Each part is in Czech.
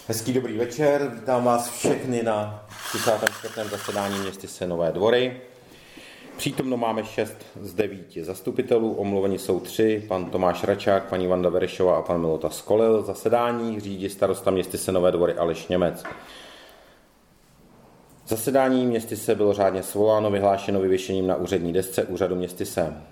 Hezký dobrý večer, vítám vás všechny na 34. zasedání městyse Nové Dvory. Přítomno máme 6 z 9 zastupitelů, omluveni jsou 3, pan Tomáš Račák, paní Vanda Verešová a pan Milota Skolil. Zasedání řídí starosta městyse Nové Dvory Aleš Němec. Zasedání městyse bylo řádně svoláno, vyhlášeno vyvěšením na úřední desce úřadu městyse.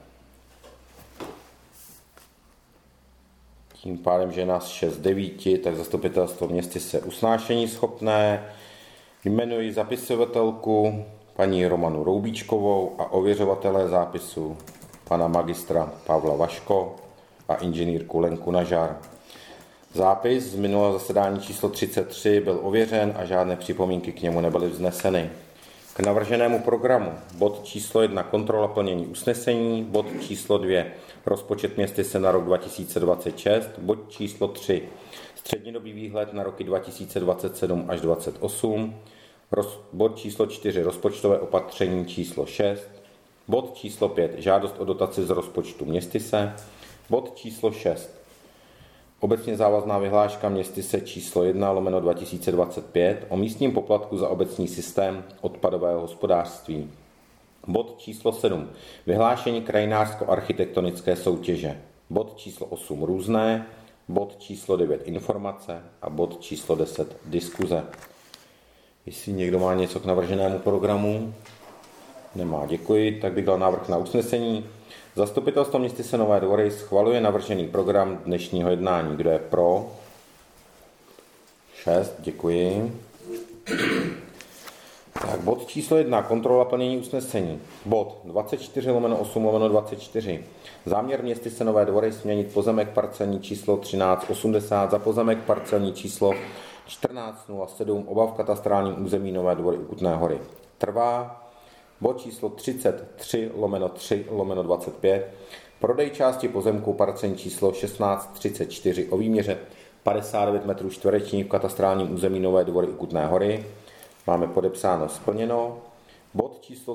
Tím pádem, že je nás 6 z 9, tak zastupitelstvo městyse usnášení schopné. Jmenuji zapisovatelku paní Romanu Roubíčkovou a ověřovatelé zápisu pana magistra Pavla Vaško a inženýrku Lenku Nažar. Zápis z minulého zasedání číslo 33 byl ověřen a žádné připomínky k němu nebyly vzneseny. K navrženému programu bod číslo 1 kontrola plnění usnesení, bod číslo 2 rozpočet městyse na rok 2026, bod číslo 3 střednědobý výhled na roky 2027 až 2028, bod číslo 4 rozpočtové opatření číslo 6, bod číslo 5 žádost o dotaci z rozpočtu městyse, bod číslo 6 obecně závazná vyhláška městyse číslo 1/2025 o místním poplatku za obecní systém odpadového hospodářství. Bod číslo 7 vyhlášení krajinářsko-architektonické soutěže. Bod číslo 8 různé, bod číslo 9 informace a bod číslo 10 diskuze. Jestli někdo má něco k navrženému programu, nemá, děkuji, tak bych dal návrh na usnesení. Zastupitelstvo městyse Nové Dvory schvaluje navržený program dnešního jednání. Kdo je pro? 6, děkuji. Tak, bod číslo 1, kontrola plnění usnesení. Bod 24/8/24. Záměr městyse Nové Dvory směnit pozemek parcelní číslo 1380 za pozemek parcelní číslo 1407 oba v katastrálním území Nové Dvory u Kutné Hory. Trvá. Bod číslo 33/3/25. Prodej části pozemku parcelní číslo 1634 o výměře 59 m2 v katastrálním území Nové Dvory u Kutné Hory. Máme podepsáno splněno. Bod číslo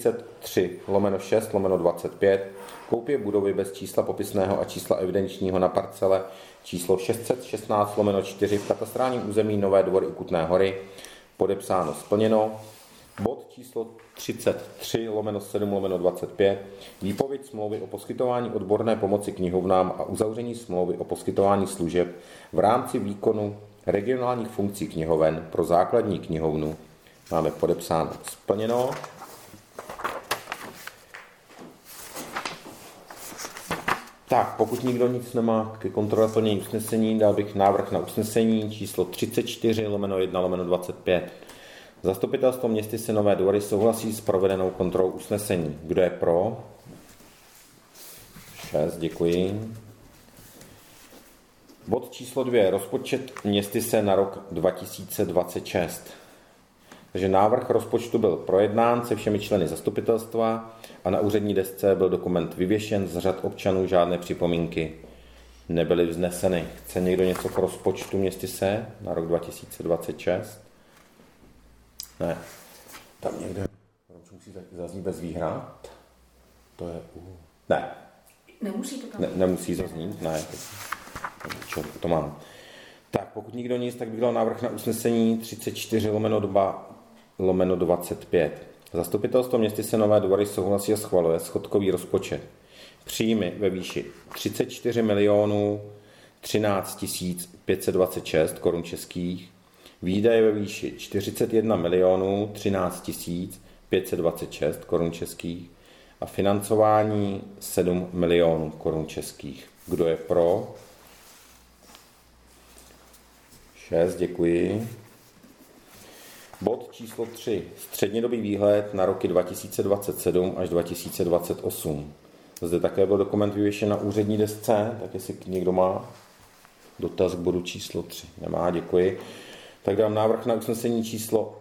33/6/25. Koupě budovy bez čísla popisného a čísla evidenčního na parcele číslo 616/4 v katastrálním území Nové Dvory u Kutné Hory. Podepsáno splněno. Bod číslo 33/7/25. Výpověď smlouvy o poskytování odborné pomoci knihovnám a uzavření smlouvy o poskytování služeb v rámci výkonu regionálních funkcí knihoven pro základní knihovnu. Máme podepsáno splněno. Tak, pokud nikdo nic nemá ke kontrole plnění usnesení, dal bych návrh na usnesení číslo 34/1/25. Zastupitelstvo městyse Nové Dvory souhlasí s provedenou kontrolou usnesení. Kdo je pro? 6, děkuji. Bod číslo 2. Rozpočet městyse na rok 2026. Takže návrh rozpočtu byl projednán se všemi členy zastupitelstva a na úřední desce byl dokument vyvěšen z řad občanů, žádné připomínky nebyly vzneseny. Chce někdo něco k rozpočtu městyse na rok 2026? Ne. Tam někde musí zaznít bez výhrad. To je Ne. Nemusí to tam. Nemusí zaznít? Ne. To mám. Tak, pokud nikdo nic, tak bych dal návrh na usnesení 34/2/25. Zastupitelstvo městyse Nové Dvory souhlasí a schvaluje schodkový rozpočet. Příjmy ve výši 34 13 526 korun českých, výdaje ve výši 41 13 526 korun českých a financování 7 milionů korun českých. Kdo je pro? 6, děkuji. Bod číslo 3. Střednědobý výhled na roky 2027 až 2028. Zde také byl dokument vyvěšen na úřední desce, tak jestli někdo má dotaz k bodu číslo 3. Nemá, děkuji. Tak dám návrh na usnesení číslo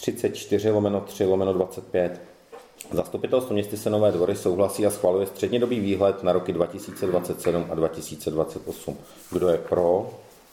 34/3/25. Zastupitelstvo městyse Nové Dvory souhlasí a schvaluje střednědobý výhled na roky 2027 a 2028. Kdo je pro?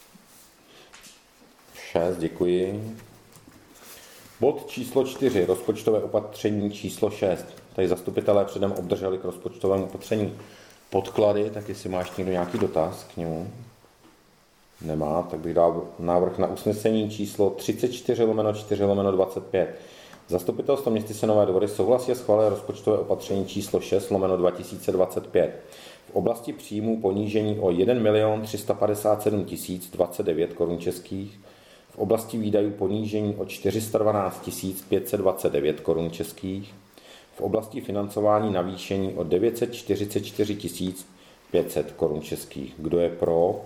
6, děkuji. Bod číslo 4, rozpočtové opatření číslo 6. Tady zastupitelé předem obdrželi k rozpočtovému opatření podklady, tak jestli máš někdo nějaký dotaz k němu. Nemá, tak bych dal návrh na usnesení číslo 34/4/25. Zastupitelstvo městyse Nové Dvory souhlasí a schvaluje rozpočtové opatření číslo 6/2025. V oblasti příjmů ponížení o 1 357 029 korun českých, v oblasti výdajů ponížení o 412 529 korun českých, v oblasti financování navýšení o 944 500 korun českých. Kdo je pro?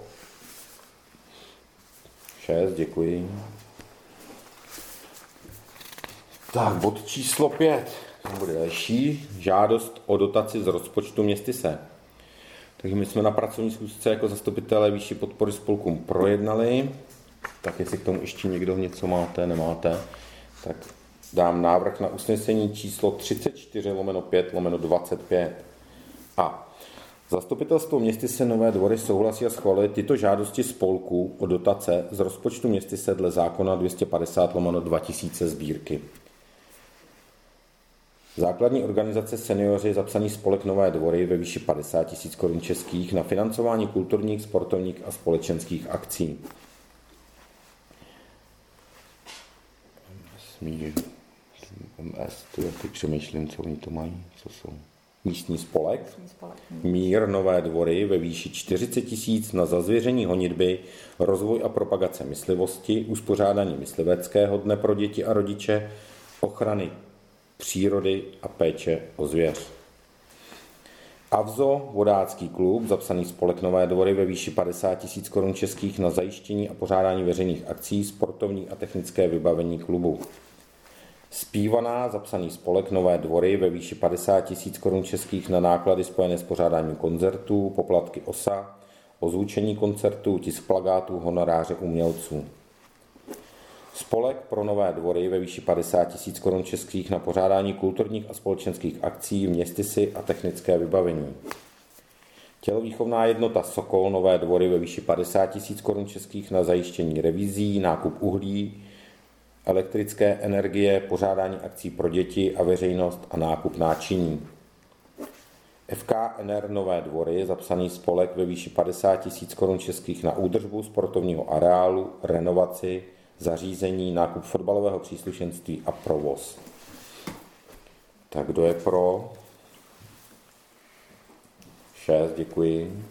6, děkuji. Tak, bod číslo 5. To bude další. Žádost o dotaci z rozpočtu městyse. Takže my jsme na pracovní schůzce jako zastupitelé výši podpory spolkům projednali. Tak jestli k tomu ještě někdo něco máte, nemáte, tak dám návrh na usnesení číslo 34/5/25. A zastupitelstvo městyse Nové Dvory souhlasí a schvaluje tyto žádosti spolků o dotace z rozpočtu městyse dle zákona 250/2000 sbírky. Základní organizace Senioři zapsaný spolek Nové Dvory ve výši 50 000 korun českých na financování kulturních, sportovních a společenských akcí. MS, ty přemýšlím, co oni to mají, co jsou. Místní spolek. Mír Nové Dvory ve výši 40 000 na zazvěření honitby, rozvoj a propagace myslivosti, uspořádání mysliveckého dne pro děti a rodiče, ochrany přírody a péče o zvěř. AVZO, vodácký klub, zapsaný spolek Nové Dvory ve výši 50 000 korun českých na zajištění a pořádání veřejných akcí, sportovní a technické vybavení klubu. Zpívaná, zapsaný spolek Nové Dvory ve výši 50 000 korun českých na náklady spojené s pořádáním koncertů, poplatky OSA, ozvučení koncertů, tisk plakátů, honoráře umělců. Spolek pro Nové Dvory ve výši 50 000 korun českých na pořádání kulturních a společenských akcí v městysi a technické vybavení. Tělovýchovná jednota Sokol Nové Dvory ve výši 50 000 korun českých na zajištění revizí, nákup uhlí, elektrické energie, pořádání akcí pro děti a veřejnost a nákup náčiní. FKNR Nové Dvory, zapsaný spolek ve výši 50 000 korun českých na údržbu sportovního areálu, renovaci, zařízení, nákup fotbalového příslušenství a provoz. Tak kdo je pro? 6, děkuji.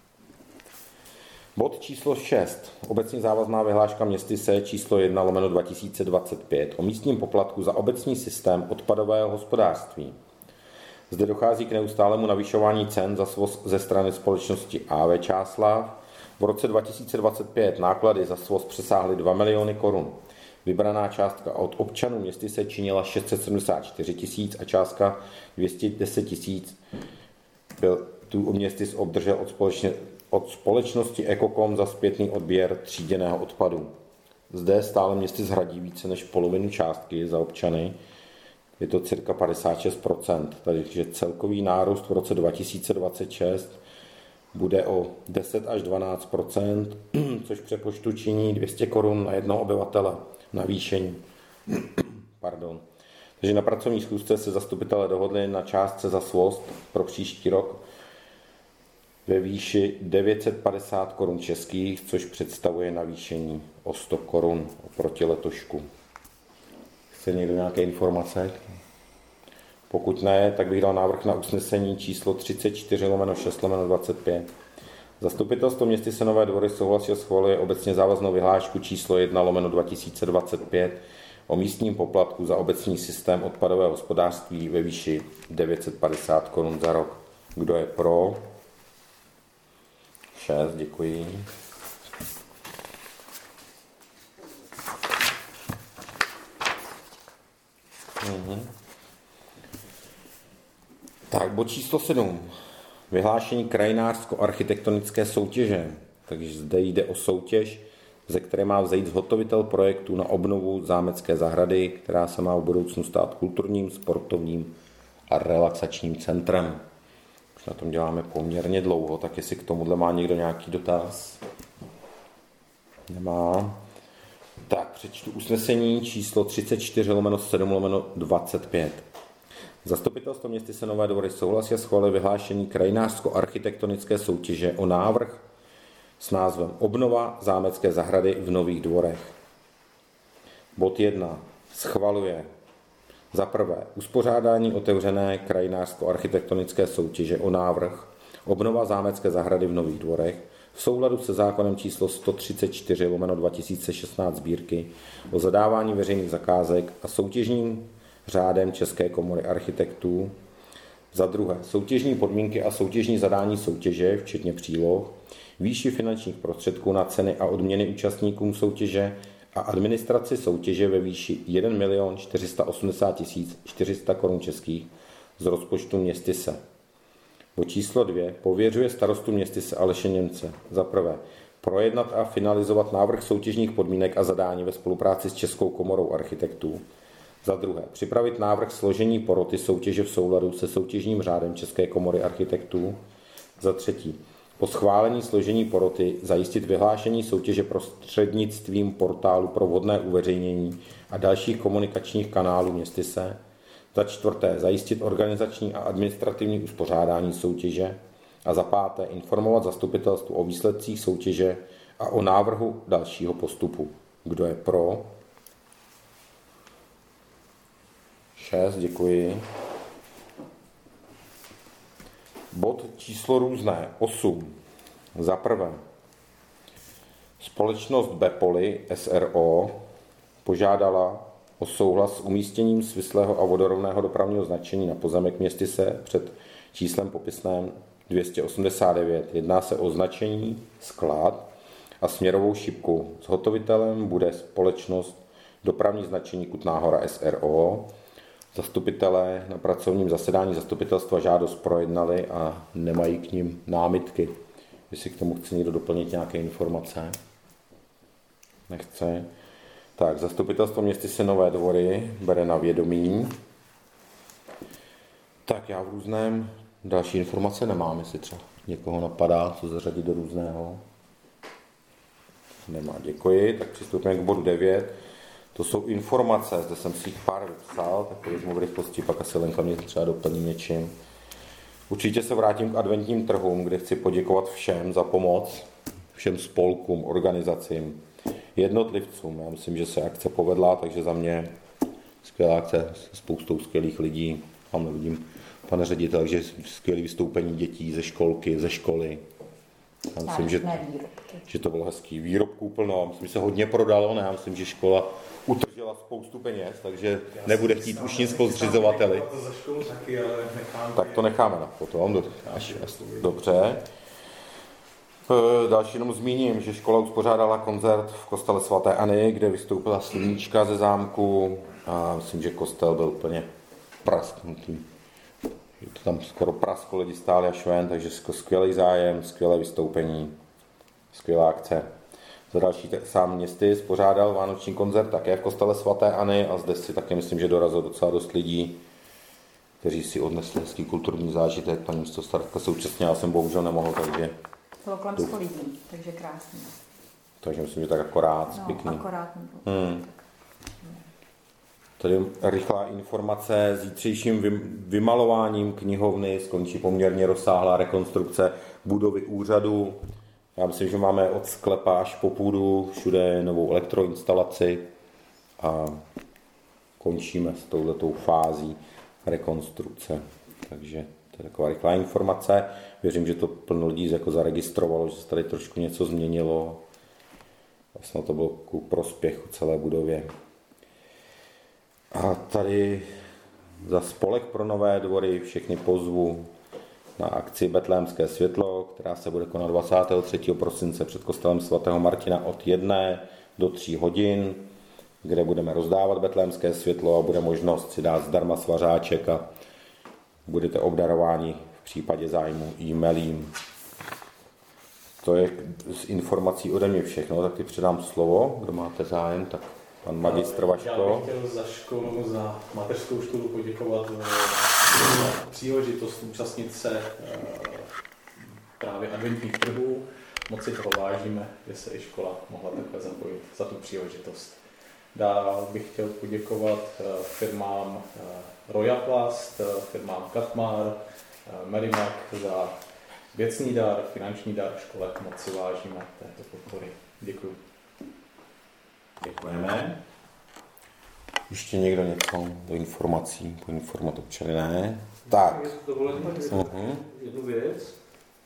Bod číslo 6. Obecně závazná vyhláška městyse číslo 1/2025 o místním poplatku za obecní systém odpadového hospodářství. Zde dochází k neustálému navyšování cen za svoz ze strany společnosti AV Čáslav. V roce 2025 náklady za svoz přesáhly 2 miliony korun. Vybraná částka od občanů městyse činila 674 000 a částka 210 000 tu městys obdržel od společnosti Ekokom za zpětný odběr tříděného odpadu. Zde stále městys hradí více než polovinu částky za občany. Je to cirka 56%, takže celkový nárůst v roce 2026 bude o 10 až 12%, což přepočtu činí 200 korun na jednoho obyvatele navýšení. Pardon. Takže na pracovní schůzce se zastupitelé dohodli na částce za svoz pro příští rok ve výši 950 korun českých, což představuje navýšení o 100 korun oproti letošku. Chce někdo nějaké informace? Pokud ne, tak bych dal návrh na usnesení číslo 34/6/25. Zastupitelstvo městyse Nové Dvory souhlasí a schvaluje obecně závaznou vyhlášku číslo 1/2025 o místním poplatku za obecní systém odpadového hospodářství ve výši 950 korun za rok. Kdo je pro? 6, děkuji. Tak, bod číslo 7. Vyhlášení krajinářsko-architektonické soutěže. Takže zde jde o soutěž, ze které má vzejít zhotovitel projektu na obnovu zámecké zahrady, která se má v budoucnu stát kulturním, sportovním a relaxačním centrem. Už na tom děláme poměrně dlouho, tak jestli k tomuhle má někdo nějaký dotaz. Nemá. Tak, přečtu usnesení číslo 34/7/25. Zastupitelstvo městyse Nové Dvory souhlasí a schvaluje vyhlášení krajinářsko-architektonické soutěže o návrh s názvem Obnova zámecké zahrady v Nových Dvorech. Bod 1. Schvaluje za prvé uspořádání otevřené krajinářsko-architektonické soutěže o návrh Obnova zámecké zahrady v Nových Dvorech v souladu se zákonem číslo 134/2016 sbírky o zadávání veřejných zakázek a soutěžním řádem České komory architektů. Za druhé, soutěžní podmínky a soutěžní zadání soutěže, včetně příloh, výši finančních prostředků na ceny a odměny účastníkům soutěže a administraci soutěže ve výši 1 480 400 korun českých z rozpočtu Městyse. Bod číslo 2 pověřuje starostu Městyse Aleše Němce za prvé projednat a finalizovat návrh soutěžních podmínek a zadání ve spolupráci s Českou komorou architektů. Za druhé připravit návrh složení poroty soutěže v souladu se soutěžním řádem České komory architektů. Za třetí po schválení složení poroty zajistit vyhlášení soutěže prostřednictvím portálu pro vhodné uveřejnění a dalších komunikačních kanálů Městyse. Za čtvrté zajistit organizační a administrativní uspořádání soutěže. A za páté informovat zastupitelstvo o výsledcích soutěže a o návrhu dalšího postupu. Kdo je pro? 6, děkuji. Bod číslo různé, 8. Za prvé, společnost Bepoli SRO požádala o souhlas s umístěním svislého a vodorovného dopravního značení na pozemek Městyse před číslem popisném 289. Jedná se o značení sklad a směrovou šipku. Zhotovitelem bude společnost Dopravní značení Kutná Hora SRO. Zastupitelé na pracovním zasedání zastupitelstva žádost projednali a nemají k nim námitky. Jestli k tomu chce někdo doplnit nějaké informace? Nechce. Tak, zastupitelstvo Městyse Nové Dvory bere na vědomí. Tak já v různém další informace nemám, jestli třeba někoho napadá, co zařadit do různého. Nemá, děkuji. Tak přistoupíme k bodu 9. To jsou informace, zde jsem si jich pár vypsal, tak to vezmu v rychlosti, pak asi Lenka mě třeba doplní něčím. Určitě se vrátím k adventním trhům, kde chci poděkovat všem za pomoc, všem spolkům, organizacím, jednotlivcům. Já myslím, že se akce povedla, takže za mě skvělá akce se spoustou skvělých lidí. Tam vidím, pane ředitel, takže skvělé vystoupení dětí ze školky, ze školy. Já myslím, že to bylo hezký. Výrobků plno, myslím, že se hodně prodalo, ne? Já myslím, že škola utržila spoustu peněz, takže nebude chtít už nic po zřizovateli. Tak to necháme na potom. Dobře. Další jenom zmíním, že škola uspořádala koncert v kostele svaté Anny, kde vystoupila sluníčka ze zámku a myslím, že kostel byl úplně prasknutý. To tam skoro prasklo, lidi stáli až ven, takže skvělý zájem, skvělé vystoupení, skvělá akce. Za další sám Městy spořádal vánoční koncert také v kostele svaté Anny a zde si také myslím, že dorazilo docela dost lidí, kteří si odnesli hezký kulturní zážitek. Paní místostarostka současně, já jsem bohužel nemohl, takže... Bylo kolem 100 lidí, takže krásně. Takže myslím, že tak akorát, pěkný. Akorát. Tady rychlá informace, zítřejším vymalováním knihovny skončí poměrně rozsáhlá rekonstrukce budovy úřadu. Já myslím, že máme od sklepa až po půdu všude novou elektroinstalaci a končíme s touhletou fází rekonstrukce. Takže to je taková rychlá informace. Věřím, že to plno lidí jako zaregistrovalo, že se tady trošku něco změnilo. Vlastně to bylo ku prospěchu celé budově. A tady za Spolek pro Nové Dvory všechny pozvu na akci Betlémské světlo, která se bude konat 23. prosince před kostelem svatého Martina od 1 do 3 hodin, kde budeme rozdávat betlémské světlo a bude možnost si dát zdarma svařáček a budete obdarováni v případě zájmu e-mailím. To je z informací ode mě všechno, tak ti předám slovo, kdo máte zájem, tak pan magistr Vaško. Já bych chtěl za školu, za mateřskou školu poděkovat za příležitost účastnit se právě adventních trhů. Moc si toho vážíme, že se i škola mohla takhle zapojit za tu příležitost. Dál bych chtěl poděkovat firmám Royaplast, firmám Katmar, Merimak za věcný dar, finanční dar škole, moc si vážíme této podpory. Děkuji. Děkujeme. Ještě někdo něco do informací, poinformovat občany? Ne? Tak. Jednu věc.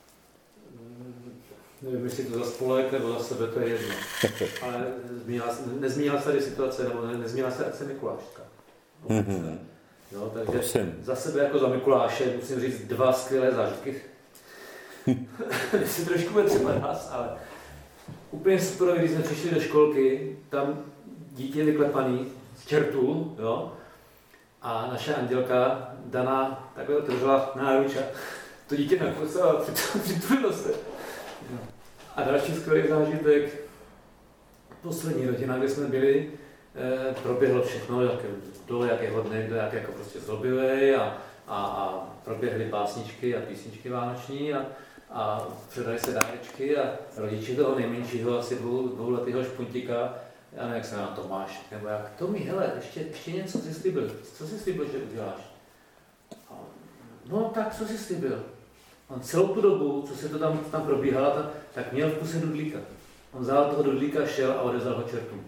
Nevím, jestli to za spolek nebo za sebe, to je jedno. Ale nezmínila se tady situace, nebo nezmínila se akce Mikuláška. No, takže prosím. Za sebe jako za Mikuláše musím říct 2 skvělé zážitky. Jestli trošku bude třeba nás, ale úplně super, když jsme přišli do školky, tam dítě vyklepaný z čertů, jo, a naše Andělka Dana takhle otevřela náruč a to dítě nakusala, přitulilo se. A další skvělý zážitek, poslední rodina, kde jsme byli, proběhlo všechno, jak je hodný, jak jako prostě zlobivý a proběhly básničky a písničky vánoční a předali se dárečky a rodiči toho nejmenšího, asi dvouletého špuntíka, já nevím, jak se jmenuje Tomáš, nebo jak, Tomi, hele, ještě něco jsi slíbil, co jsi slíbil, že uděláš? No tak, co jsi slíbil? On celou tu dobu, co se to tam probíhalo, tak měl v kuse dudlíka. On vzal toho dudlíka, šel a odezal ho čertům.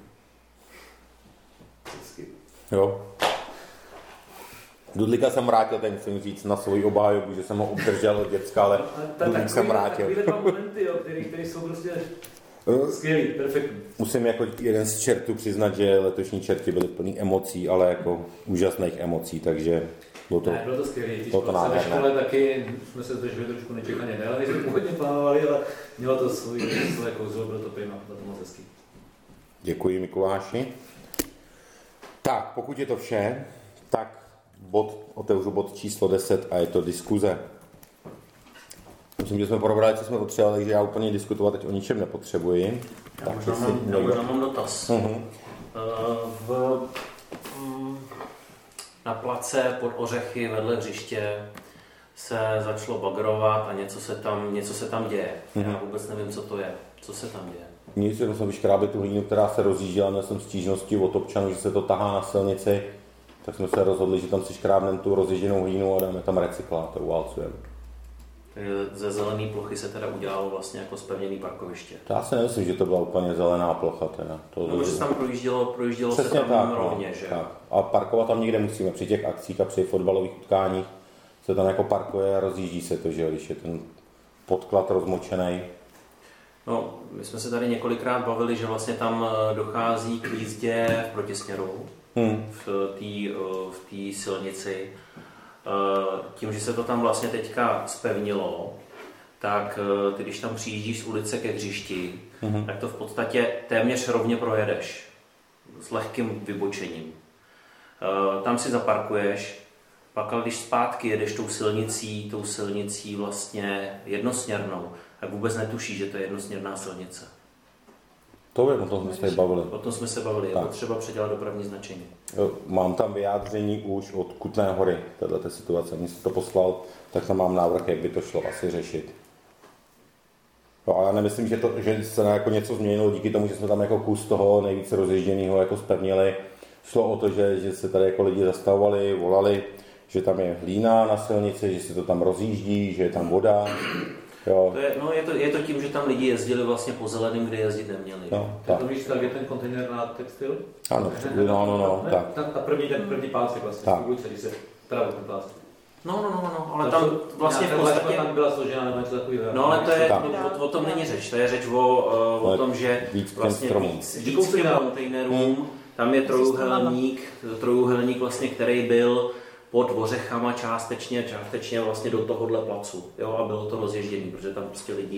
Jo. Dudlíka jsem vrátil, ten musím říct na svoji obhájobu, že jsem ho obdržel od děcka, ale dudlík jsem vrátil. Takovýhle 2 momenty, které jsou prostě skvělý, perfektní. Musím jako jeden z čertů přiznat, že letošní čerty byly plný emocí, ale jako úžasných emocí, takže bylo to skvělé. Bylo to nádherné. Ve škole taky jsme se zdrželi trošku nečekaně déle, než jsme původně plánovali, ale mělo to svoje kouzlo, bylo to prima, bylo to moc hezký. Děkuji, Mikuláši. Tak, pokud je to vše, tak otevřu bod číslo 10 a je to diskuze. Myslím, že jsme probrali, co jsme potřebovali, takže já úplně diskutovat teď o ničem nepotřebuji. Já možná mám dotaz. Na place pod Ořechy vedle hřiště se začalo bagrovat a něco se tam děje. Já vůbec nevím, co to je. Co se tam děje? Nic, jenom jsem vyškrábil tu hlínu, která se rozjížděla, měl jsem stížnosti od občanů, že se to tahá na silnici, tak jsme se rozhodli, že tam si škrábneme tu rozjížděnou hlínu a dáme tam recyklát a uválcujeme. Takže ze zelené plochy se teda udělalo vlastně jako zpevněný parkoviště. To já si nemyslím, že to byla úplně zelená plocha. Teda. Že se tam projíždělo se tam tak, rovně, že? Tak. A parkovat tam někde musíme, při těch akcích a při fotbalových utkáních se tam jako parkuje a rozjíždí se to, že když je ten podklad rozmočený. No, my jsme se tady několikrát bavili, že vlastně tam dochází k jízdě v protisměru v té silnici. Tím, že se to tam vlastně teďka zpevnilo, tak ty, když tam přijíždíš z ulice ke hřišti, tak to v podstatě téměř rovně projedeš s lehkým vybočením. Tam si zaparkuješ, pak ale když zpátky jedeš tou silnicí vlastně jednosměrnou, tak vůbec netušíš, že to je jednosměrná silnice. To je, o tom jsme se bavili. O tom jsme se bavili, je potřeba předělat dopravní značení. Jo, mám tam vyjádření už od Kutné Hory, tato situace, mě se to poslal, tak tam mám návrh, jak by to šlo asi řešit. Jo, ale já nemyslím, že se jako něco změnilo díky tomu, že jsme tam jako kus toho nejvíce rozježděného jako zpevnili. Šlo o to, že se tady jako lidi zastavovali, volali, že tam je hlína na silnici, že se to tam rozjíždí, že je tam voda. Jo. Je to tím, že tam lidi jezdili vlastně po zeleným, kde jezdit neměli. No, tak to víš, tak je ten kontejner na textil? Ano, no, tak. Ta první pásek vlastně, když se teda ten pásek. No, ale tam vlastně v podstatě... tam byla složená nebo něco takového. No, ale to je, o tom není řeč, to je řeč o tom, že vlastně víc těm kontejnerům, tam je trojuhelník vlastně, který byl pod Ořechama částečně vlastně do tohohle placu, jo, a bylo to rozježděný, protože tam prostě lidi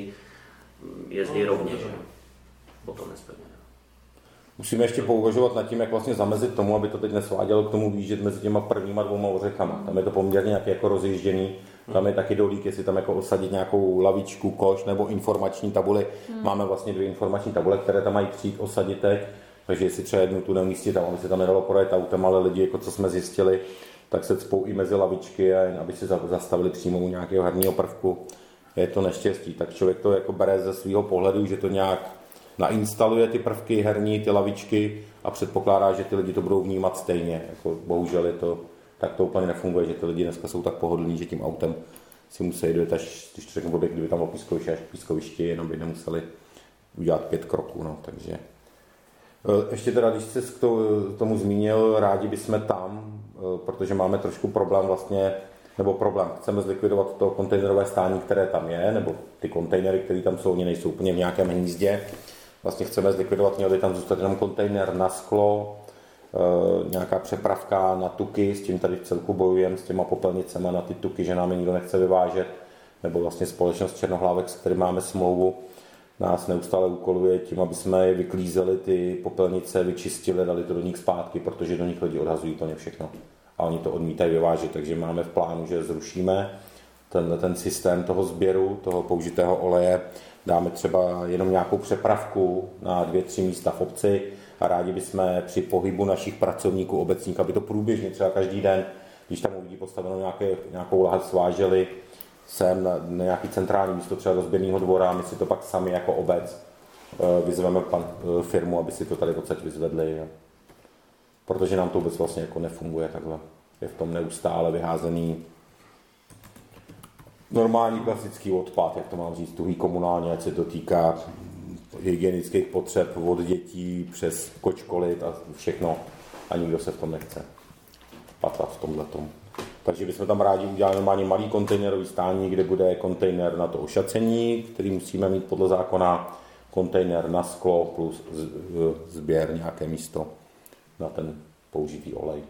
jezdí rovně, že potom nespevněné. Musíme ještě pouvažovat nad tím, jak vlastně zamezit tomu, aby to teď nesvádělo k tomu výjíždět mezi těma prvníma 2 Ořechama. Tam je to poměrně nějak jako rozježděný, tam je taky dolík, jestli tam jako osadit nějakou lavičku, koš nebo informační tabuli. Máme vlastně 2 informační tabule, které tam mají přijít osadit teď, takže jestli třeba jednu tu neumístit tam, aby se tam nedalo projet autem, ale lidi, jako co jsme zjistili, tak se cpou i mezi lavičky, a aby si zastavili přímo u nějakého herního prvku. Je to neštěstí. Tak člověk to jako bere ze svého pohledu, že to nějak nainstaluje ty prvky herní, ty lavičky a předpokládá, že ty lidi to budou vnímat stejně. Jako bohužel tak to úplně nefunguje, že ty lidi dneska jsou tak pohodlní, že tím autem si museli dojet až, když to řeknu blbě, kdyby tam bylo pískoviště až k pískovišti, jenom by nemuseli udělat 5 kroků, no, takže. Ještě teda, když jsi k tomu zmínil, rádi bychom tam, protože máme trošku problém vlastně, nebo problém, chceme zlikvidovat to kontejnerové stání, které tam je, nebo ty kontejnery, které tam jsou, oni nejsou úplně v nějakém hnízdě. Vlastně chceme zlikvidovat, měl by tam zůstat jenom kontejner na sklo, nějaká přepravka na tuky, s tím tady v celku bojujeme, s těma popelnicema na ty tuky, že nám je nikdo nechce vyvážet, nebo vlastně společnost Černohlávek, s kterým máme smlouvu, nás neustále úkoluje tím, aby jsme je vyklízeli, ty popelnice, vyčistili, dali to do nich zpátky, protože do nich lidi odhazují úplně všechno. A oni to odmítají vyvážet, takže máme v plánu, že zrušíme ten systém toho sběru, toho použitého oleje, dáme třeba jenom nějakou přepravku na 2-3 místa v obci a rádi bychom při pohybu našich pracovníků obecních, aby to průběžně třeba každý den, když tam uvidí postavenou nějakou lahev, sváželi sem na nějaký centrální místo třeba do sběrného dvora, my si to pak sami jako obec vyzveme firmu, aby si to tady odsaď vyzvedli. Protože nám to vůbec vlastně jako nefunguje takhle. Je v tom neustále vyházený normální klasický odpad, jak to mám říct, tuhý komunálně, ať se to týká hygienických potřeb od dětí přes kočkolit a všechno. A nikdo se v tom nechce patlat v tomhletom. Takže bychom tam rádi udělali normálně malý kontejnerový stání, kde bude kontejner na to ošacení, který musíme mít podle zákona, kontejner na sklo plus sběr nějaké místo na ten použitý olej.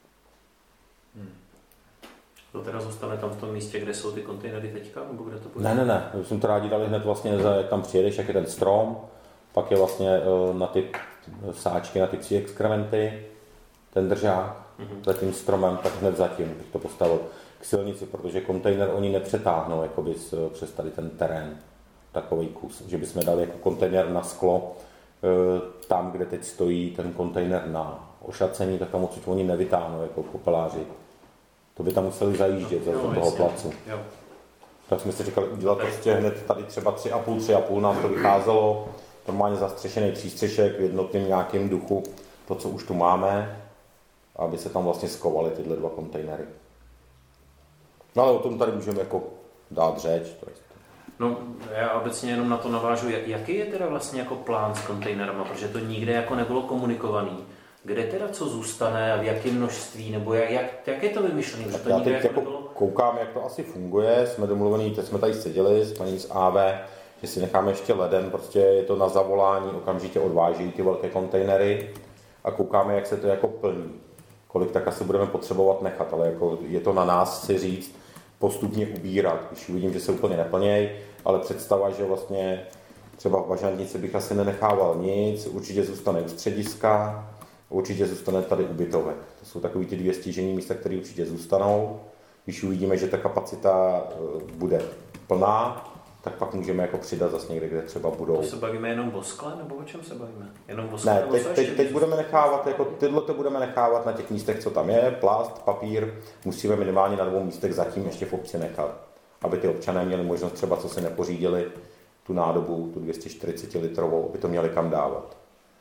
To teda zůstane tam v tom místě, kde jsou ty kontejnery teďka, nebo kde to bude? Ne. My jsme to rádi dali hned vlastně, jak tam přijedeš, jak je ten strom, pak je vlastně na ty sáčky, na ty 3 exkrementy, ten držák za tím stromem, tak hned zatím bych to postavil k silnici, protože kontejner oni nepřetáhnou jakoby přes tady ten terén, takový kus, že bychom dali jako kontejner na sklo, tam, kde teď stojí ten kontejner na ošacení, tak tam odsud oni nevytáhnou jako popeláři. To by tam museli zajíždět za toho placu. Jo. Tak jsme si říkali udělat prostě hned tady třeba 3,5 nám to vycházelo, normálně zastřešený přístřešek v jednotném nějakém duchu, to, co už tu máme, aby se tam vlastně skovaly tyhle 2 kontejnery. No ale o tom tady můžeme jako dát řeč. No, já obecně jenom na to navážu, jaký je teda vlastně jako plán s kontejnerama, protože to nikde jako nebylo komunikovaný. Kde teda co zůstane a v jakém množství, nebo jak je to vymyšlené? Já teď jako koukám, jak to asi funguje, jsme domluvení, teď jsme tady seděli s paní z AV, že si necháme ještě leden, prostě je to na zavolání, okamžitě odváží ty velké kontejnery a koukáme, jak se to jako plní. Kolik tak asi budeme potřebovat nechat, ale jako je to na nás si říct, postupně ubírat, když uvidím, že se úplně neplnějí, ale představa, že vlastně třeba v Bažantnici bych asi nenechával nic, určitě zůstane u střediska, určitě zůstane tady ubytovek. To jsou takový ty 2 stěžejní místa, které určitě zůstanou. Když uvidíme, že ta kapacita bude plná, tak pak můžeme jako přidat zase někde, kde třeba budou. To se bavíme jenom o skle, nebo o čem se bavíme? Jenom o skle, ne, teď budeme nechávat, jako tyhle to budeme nechávat na těch místech, co tam je, plast, papír, musíme minimálně na 2 místech zatím ještě v obci nechat, aby ty občané měli možnost třeba, co si nepořídili, tu nádobu, tu 240 litrovou, aby to měli kam dávat.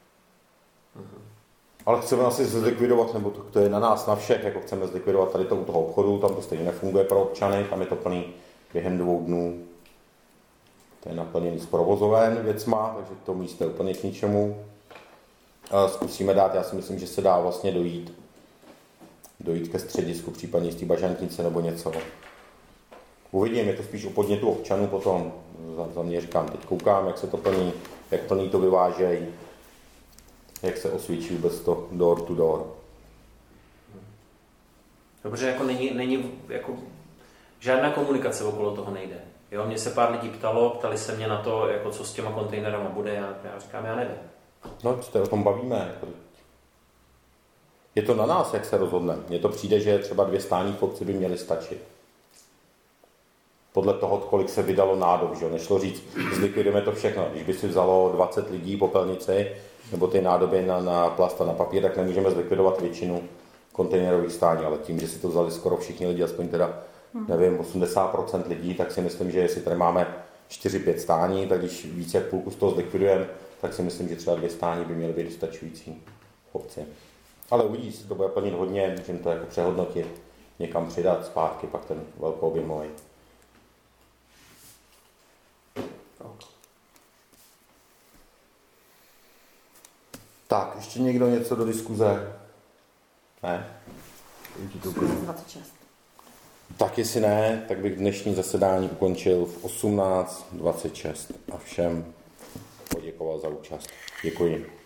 Ale chceme asi zlikvidovat, nebo to je na nás, na všech, jako chceme zlikvidovat tady to u toho obchodu, tam to stejně nefunguje pro občany, tam je to plný během 2 dnů. To je naplněný z provozoven věcma, takže to místo je úplně k ničemu. Zkusíme dát, já si myslím, že se dá vlastně dojít ke středisku, případně z té Bažantnice nebo něco. Uvidím, je to spíš o podnětu občanů potom. Za mě říkám, teď koukám, jak se to plní, jak plní to vyvážejí, jak se osvědčí vůbec to door to door. Dobře, jako není jako žádná komunikace okolo toho nejde. Jo, mě se pár lidí ptali se mě na to, jako co s těma kontejnerama bude, já říkám, já nevím. No, o tom bavíme. Je to na nás, jak se rozhodneme. Mně to přijde, že třeba 2 stání v obci by měly stačit. Podle toho, kolik se vydalo nádob, že jo? Nešlo říct, zlikvidujeme to všechno. Když by si vzalo 20 lidí popelnici, nebo ty nádoby na plast a na papír, tak nemůžeme zlikvidovat většinu kontejnerových stání, ale tím, že si to vzali skoro všichni lidi, aspoň teda, nevím, 80% lidí, tak si myslím, že jestli tady máme 4-5 stání, tak když více jak půlku z toho zlikvidujeme, tak si myslím, že třeba 2 stání by měly být dostačující v obci. Ale uvidí, si to bude plnit hodně, můžeme to jako přehodnotit, někam přidat zpátky, pak ten velkoobjemový. Tak, ještě někdo něco do diskuze? Ne? 26. Tak jestli ne, tak bych dnešní zasedání ukončil v 18:26 a všem poděkoval za účast. Děkuji.